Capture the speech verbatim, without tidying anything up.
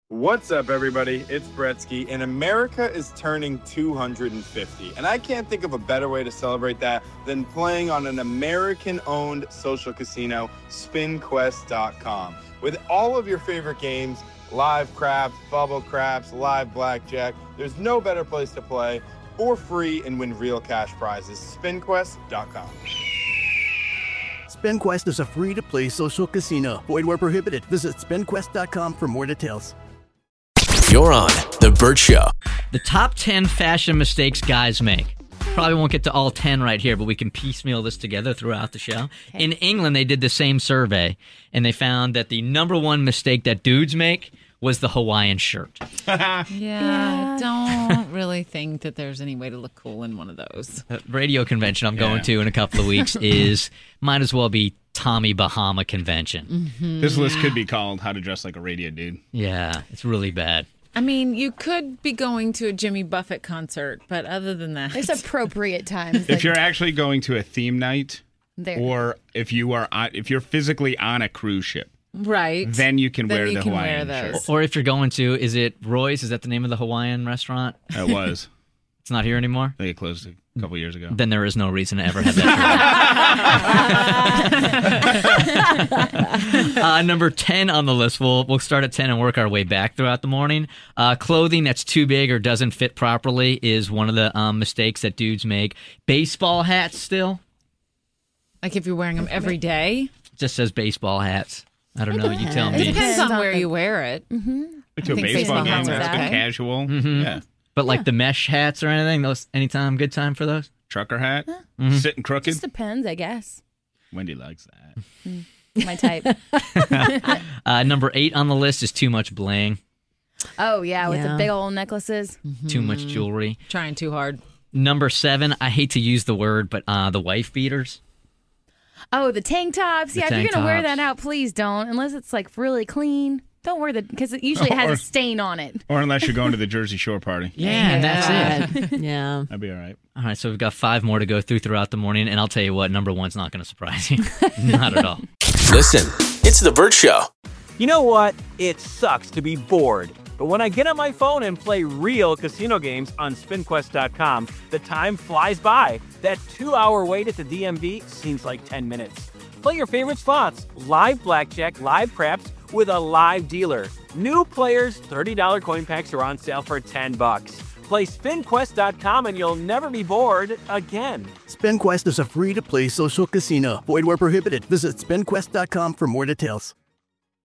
What's up, everybody? It's Bretsky, and America is turning two hundred fifty. And I can't think of a better way to celebrate that than playing on an American-owned social casino, spin quest dot com. With all of your favorite games, live craps, bubble craps, live blackjack, there's no better place to play for free and win real cash prizes. spin quest dot com. SpinQuest is a free-to-play social casino. Void where prohibited. Visit spin quest dot com for more details. You're on The Bert Show. The top ten fashion mistakes guys make. Probably won't get to all ten right here, but we can piecemeal this together throughout the show. Okay. In England, they did the same survey, and they found that the number one mistake that dudes make was the Hawaiian shirt. yeah, yeah, I don't really think that there's any way to look cool in one of those. The radio convention I'm going Yeah. to in a couple of weeks is, might as well be Tommy Bahama convention. Mm-hmm. This list could be called How to Dress Like a Radio Dude. Yeah, it's really bad. I mean, you could be going to a Jimmy Buffett concert, but other than that... There's appropriate times. If you're actually going to a theme night, there. or if you are on, if you're physically on a cruise ship, right, then you can then wear you the can Hawaiian wear those. shirt. Or if you're going to, is it Roy's? Is that the name of the Hawaiian restaurant? It was. It's not here anymore? They closed a couple years ago. Then there is no reason to ever have that shirt. uh, number ten on the list. We'll, we'll start at ten and work our way back throughout the morning. Uh, clothing that's too big or doesn't fit properly is one of the um, mistakes that dudes make. Baseball hats still. Like if you're wearing them every day? Just says baseball hats. I don't know. You tell It me. depends on where you wear it. Mm-hmm. To a think baseball baseball game, hats are that's a bit okay. casual. Mhm. Yeah. But like the mesh hats or anything, those anytime, good time for those? Trucker hat, Mhm. sitting crooked. Just depends, I guess. Wendy likes that. My type. uh, number eight on the list is too much bling, Oh, yeah, with Yeah. the big old necklaces. too much jewelry. Trying too hard. Number seven, I hate to use the word, but uh, the wife beaters. Oh, the tank tops. The yeah, if tank you're going to wear tops. that out, please don't. Unless it's like really clean. Don't wear the, because it usually has Or- a stain on it. Or unless you're going to the Jersey Shore party. Yeah, and that's it. Yeah. That'd be all right. All right, so we've got five more to go through throughout the morning, and I'll tell you what, number one's not going to surprise you. Not at all. Listen, it's The Bert Show. You know what? It sucks to be bored. But when I get on my phone and play real casino games on spin quest dot com, the time flies by. That two-hour wait at the D M V seems like ten minutes. Play your favorite slots, live blackjack, live craps, with a live dealer. New players, thirty dollars coin packs are on sale for ten bucks. Play spin quest dot com and you'll never be bored again. SpinQuest is a free-to-play social casino. Void where prohibited. Visit spin quest dot com for more details.